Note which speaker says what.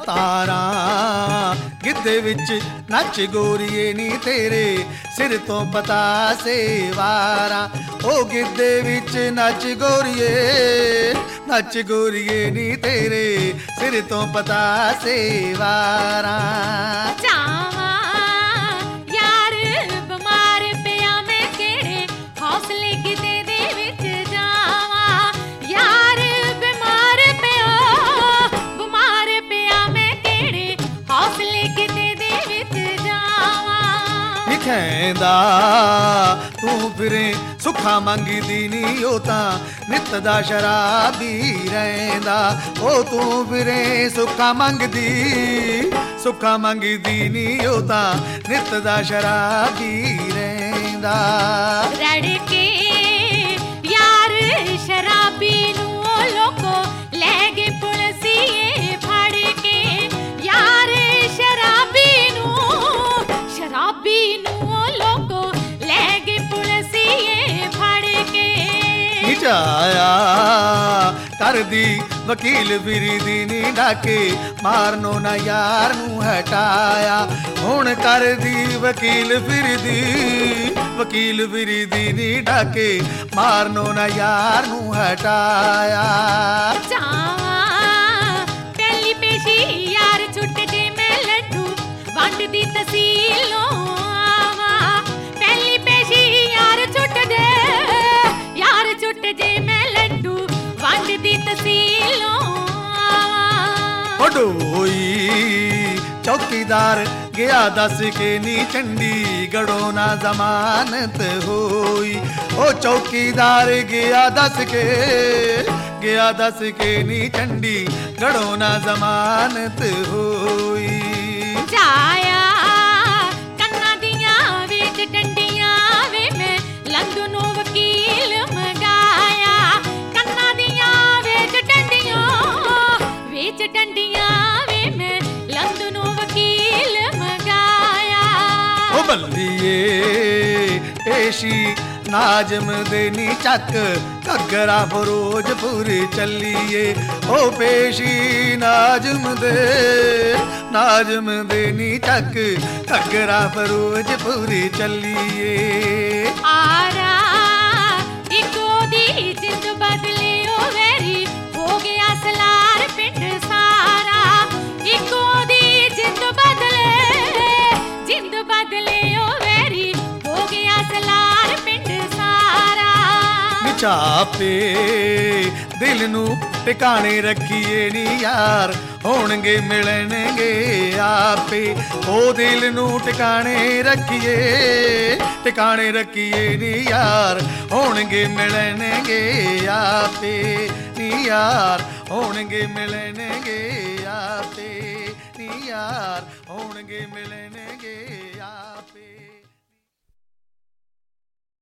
Speaker 1: ਤਾਰਾਂ ਗਿੱਧੇ ਵਿੱਚ ਨੱਚ ਗੋਰੀਏ ਨੀ ਤੇਰੇ ਸਿਰ ਤੋਂ ਪਤਾ ਸੇਵਾਰਾਂ। ਉਹ ਗਿੱਧੇ ਵਿੱਚ ਨੱਚ ਗੋਰੀਏ ਨੀ ਤੇਰੇ ਸਿਰ ਤੋਂ ਪਤਾ ਸੇਵਾਰਾਂ। ਕਹਿੰਦਾ ਤੂੰ ਫਿਰੇ ਸੁੱਖਾ ਮੰਗਦੀ ਨੀ ਉਹ ਤਾਂ ਨਿੱਤ ਦਾ ਸ਼ਰਾਬੀ ਰਹਿੰਦਾ। ਉਹ ਤੂੰ ਫਿਰੇ ਸੁੱਖਾ ਮੰਗਦੀ ਨੀ ਉਹ ਤਾਂ ਨਿੱਤ ਦਾ ਸ਼ਰਾਬੀ ਰਹਿੰਦਾ।
Speaker 2: ਰੜ ਕੇ ਯਾਰ ਸ਼ਰਾਬੀ ਨੂੰ ਲੋਕੋ ਲੈ ਗਏ ਪੁਲਸੀਏ ਫੜ ਕੇ। ਯਾਰ ਸ਼ਰਾਬੀ ਨੂੰ ਲੋਕੋ ਲੈ ਗਏ ਪੁਲਸੀਏ ਫੜ ਕੇ।
Speaker 1: ਜਾਇਆ ਕਰਦੀ ਵਕੀਲ ਫਿਰਦੀ ਨੀ ਡਾਕੇ ਮਾਰਨੋ ਨਾ ਯਾਰ ਨੂੰ ਹਟਾਇਆ। ਹੁਣ ਕਰਦੀ ਵਕੀਲ ਫਿਰਦੀ ਨੀ ਡਾਕੇ ਮਾਰਨੋ ਨਾ ਯਾਰ ਨੂੰ ਹਟਾਇਆ।
Speaker 2: ਪਹਿਲੀ ਪੇਸ਼ੀ ਯਾਰ ਛੁੱਟ ਜੇ ਮੈਂ ਲੱਡੂ ਵੰਡਦੀ ਤਸੀਲੋਂ ਆਵਾਂ। ਪਹਿਲੀ ਪੇਸ਼ੀ ਯਾਰ ਛੁੱਟ ਜੇ ਮੈਂ ਲੱਡੂ ਵੰਡਦੀ ਤਸੀਲੋਂ ਆਵਾਂ।
Speaker 1: ਢੋਈ ਚੌਕੀਦਾਰ ਗਿਆ ਦੱਸ ਕੇ ਨੀ ਚੰਡੀਗੜ੍ਹੋਂ ਨਾ ਜ਼ਮਾਨਤ ਹੋਈ। ਉਹ ਚੌਕੀਦਾਰ ਗਿਆ ਦੱਸ ਕੇ ਨੀ ਚੰਡੀਗੜ੍ਹੋਂ ਨਾ ਜ਼ਮਾਨਤ ਹੋਈ।
Speaker 2: ਜਾਇਆ ਕੰਨਾਂ ਦੀਆਂ ਵਿੱਚ ਡੰਡੀਆਂ ਵੇ ਮੈਂ ਲੰਡਨੋਂ ਵਕੀਲ ਮੰਗਾਇਆ। ਕੰਨਾਂ ਦੀਆਂ ਵਿੱਚ ਡੰਡੀਆਂ ਵੇ ਮੈਂ ਲੰਡਨੋਂ ਵਕੀਲ ਮੰਗਾਇਆ।
Speaker 1: ਉਹ ਬੱਲੀਏ ਪੇਸ਼ੀ ਨਾਜ਼ਮ ਦੇ ਨੀ ਚੱਕ ਘੱਗਰਾ ਫਿਰੋਜ਼ਪੁਰ ਚੱਲੀਏ। ਉਹ ਪੇਸ਼ੀ ਨਾਜ਼ਮ ਦੇ ਨੀ ਚੱਕ ਘੱਗਰਾ ਫਿਰੋਜ਼ਪੁਰ ਚੱਲੀਏ।
Speaker 2: ਆਰਾ ਇੱਕੋ ਦੀ ਜਿੰਦ ਬਦਲੇ ਉਹ ਵੈਰੀ ਹੋ ਗਿਆ ਸਲਾਰ ਪਿੰਡ ਸਾਰਾ। ਇੱਕੋ ਦੀ ਜਿੰਦ ਬਦਲੇ ਉਹ ਵੈਰੀ ਹੋ ਗਿਆ ਸਲਾਰ ਪਿੰਡ ਸਾਰਾ।
Speaker 1: ਚਾਪੇ ਦਿਲ ਨੂੰ ਟਿਕਾਣੇ ਰੱਖੀਏ ਨੀ ਯਾਰ ਹੋਣਗੇ ਮਿਲਣਗੇ ਆਪੇ। ਉਹ ਦਿਲ ਨੂੰ ਟਿਕਾਣੇ ਰੱਖੀਏ ਨੀ ਯਾਰ ਹੋਣਗੇ ਮਿਲਣਗੇ ਆਪੇ। ਨੀ ਯਾਰ ਹੋਣਗੇ ਮਿਲਣਗੇ ਆਪੇ। ਨੀ ਯਾਰ ਹੋਣਗੇ ਮਿਲਣਗੇ